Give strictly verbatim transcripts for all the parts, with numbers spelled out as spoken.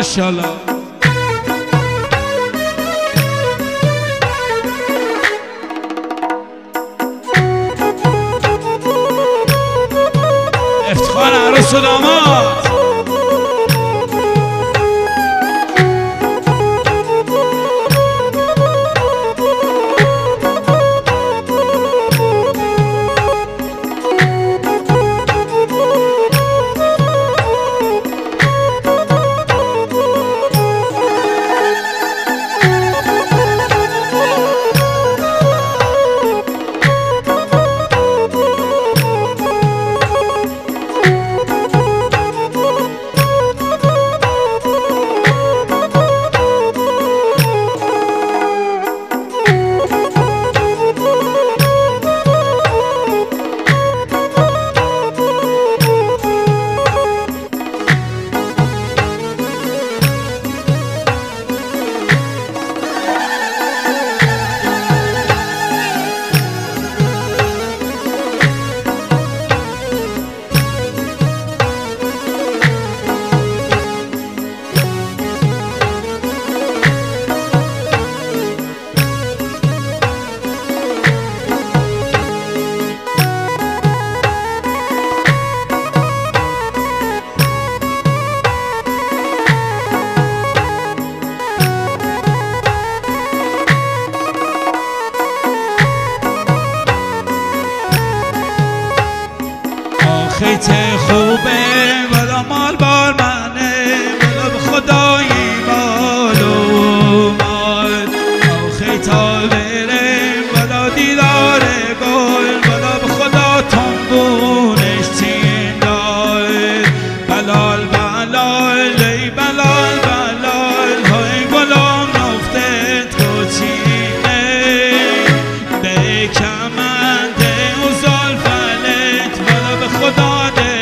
ماشاءالله. افتخار عروس و داماد. خیت خوبه ولا مال بار منه ولا به خدایی مال و مال خیتا بره ولا دیدار گل ولا به خدا تنبونش تین دار بلال بلال لی بلال بلال های گلام نفتت کچینه به کمنده و زلفلت ولا به خدا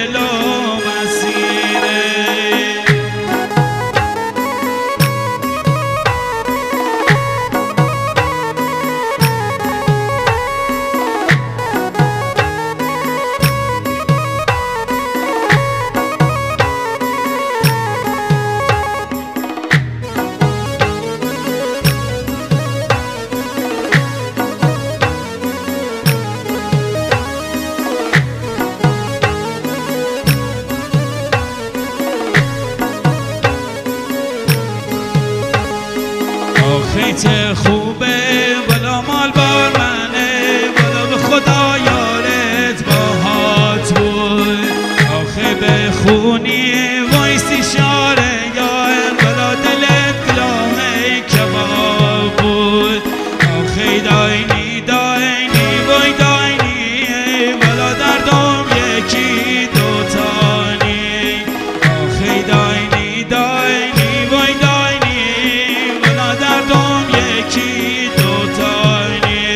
خیت خوبه ولا مال بار منه ولا به خدا یارت باهات بود آخه به خونی وایسی شاره یار ولا دلت گلامه کباب بود آخه داینی داینی وای داینی ولا دردم یکی دوتانی آخه داینی داینی وای داینی ولا دردم یکی دوتانی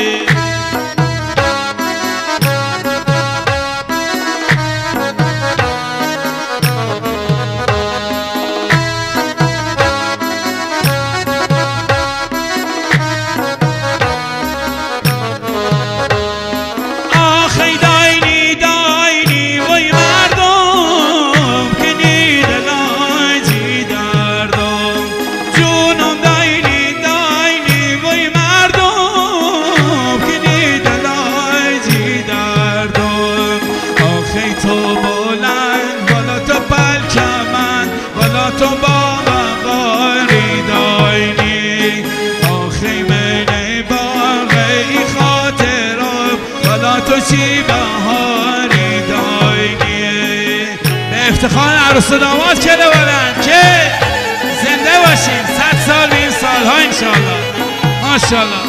آخی داینی داینی وای مردم که نیدل آجی دردم جونم داینی داینی وای مردم که نیدل آجی دردم آخی تو بلند ولا تو پلک من ولا تو با مقاری داینی آخی من باقی خاطرم ولا تو چی بهاری داینی به افتخار عروس و داماد کله بلند که زنده باشین صد سال به این سالها انشالله ماشالله.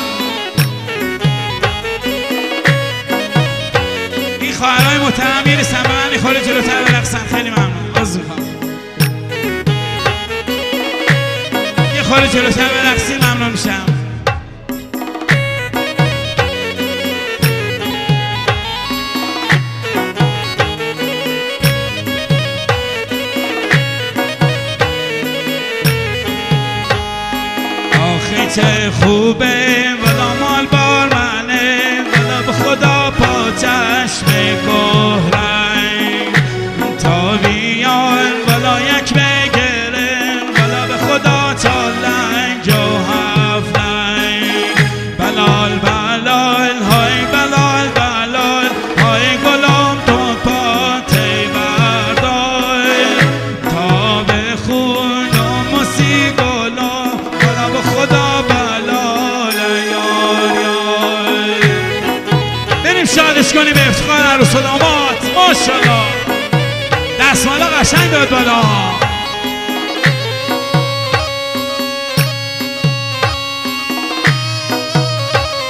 این خواهرهای محترم میرسن به من میخوره جلوتر برقصن خیلی ممنون عرض میخوام یه خورده جلوتر برقصین ممنون میشم. چه خوبه ولا مال بار منه ولا به خدا پا چشم کهرنگ تا بیان ولا یک بگرم کنیم به افتخار عروس و داماد. ماشاءالله دستمالا قشنگ داد بالا.